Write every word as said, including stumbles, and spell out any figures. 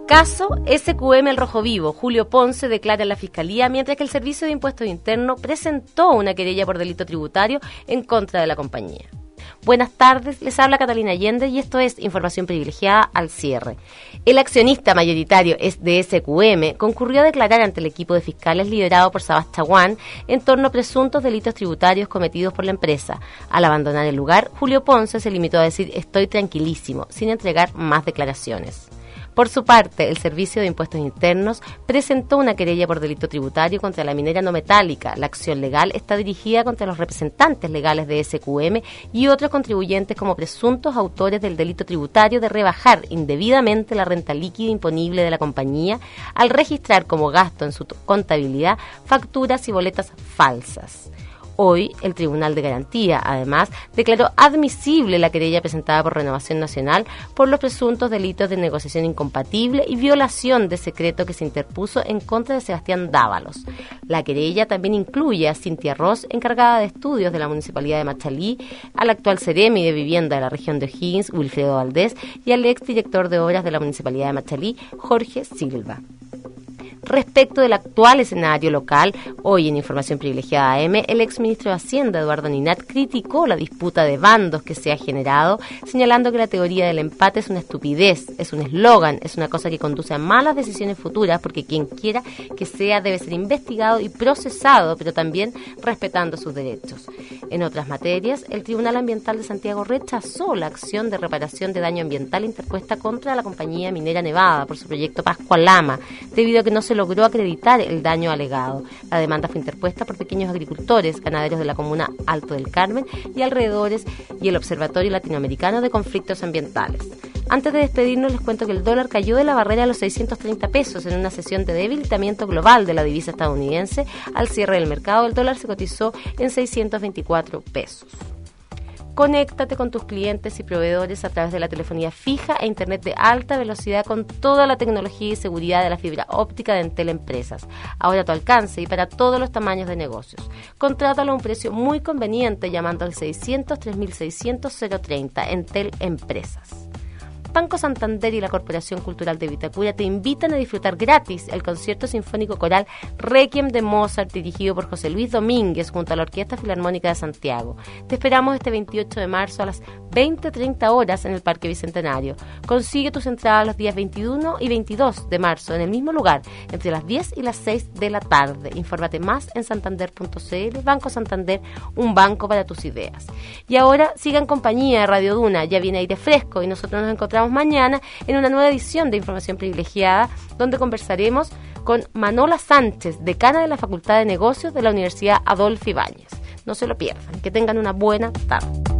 Caso S Q M El Rojo Vivo. Julio Ponce declara en la Fiscalía, mientras que el Servicio de Impuestos Internos presentó una querella por delito tributario en contra de la compañía. Buenas tardes, les habla Catalina Allende y esto es Información Privilegiada al cierre. El accionista mayoritario de S Q M concurrió a declarar ante el equipo de fiscales liderado por Sabás Chaguán en torno a presuntos delitos tributarios cometidos por la empresa. Al abandonar el lugar, Julio Ponce se limitó a decir estoy tranquilísimo, sin entregar más declaraciones. Por su parte, el Servicio de Impuestos Internos presentó una querella por delito tributario contra la minera no metálica. La acción legal está dirigida contra los representantes legales de S Q M y otros contribuyentes como presuntos autores del delito tributario de rebajar indebidamente la renta líquida imponible de la compañía al registrar como gasto en su contabilidad facturas y boletas falsas. Hoy, el Tribunal de Garantía, además, declaró admisible la querella presentada por Renovación Nacional por los presuntos delitos de negociación incompatible y violación de secreto que se interpuso en contra de Sebastián Dávalos. La querella también incluye a Cintia Ross, encargada de estudios de la Municipalidad de Machalí, al actual Ceremi de Vivienda de la región de O'Higgins, Wilfredo Valdés, y al exdirector de Obras de la Municipalidad de Machalí, Jorge Silva. Respecto del actual escenario local, hoy en Información Privilegiada A M, el exministro de Hacienda, Eduardo Ninat, criticó la disputa de bandos que se ha generado, señalando que la teoría del empate es una estupidez, es un eslogan, es una cosa que conduce a malas decisiones futuras, porque quien quiera que sea debe ser investigado y procesado, pero también respetando sus derechos. En otras materias, el Tribunal Ambiental de Santiago rechazó la acción de reparación de daño ambiental interpuesta contra la compañía minera Nevada por su proyecto Pascua Lama, debido a que no se logró acreditar el daño alegado. La demanda fue interpuesta por pequeños agricultores, ganaderos de la comuna Alto del Carmen y alrededores y el Observatorio Latinoamericano de Conflictos Ambientales. Antes de despedirnos, les cuento que el dólar cayó de la barrera de los seiscientos treinta pesos en una sesión de debilitamiento global de la divisa estadounidense. Al cierre del mercado, el dólar se cotizó en seiscientos veinticuatro pesos. Conéctate con tus clientes y proveedores a través de la telefonía fija e internet de alta velocidad con toda la tecnología y seguridad de la fibra óptica de Entel Empresas. Ahora a tu alcance y para todos los tamaños de negocios. Contrátalo a un precio muy conveniente llamando al seiscientos, tres mil seiscientos, cero treinta Entel Empresas. Banco Santander y la Corporación Cultural de Vitacura te invitan a disfrutar gratis el concierto sinfónico coral Requiem de Mozart dirigido por José Luis Domínguez junto a la Orquesta Filarmónica de Santiago. Te esperamos este veintiocho de marzo a las veinte treinta horas en el Parque Bicentenario. Consigue tus entradas los días veintiuno y veintidós de marzo en el mismo lugar, entre las diez y las seis de la tarde. Infórmate más en santander punto c l. Banco Santander, un banco para tus ideas. Y ahora siga en compañía de Radio Duna, ya viene aire fresco y nosotros nos encontramos mañana en una nueva edición de Información Privilegiada, donde conversaremos con Manola Sánchez, decana de la Facultad de Negocios de la Universidad Adolfo Ibáñez. No se lo pierdan, que tengan una buena tarde.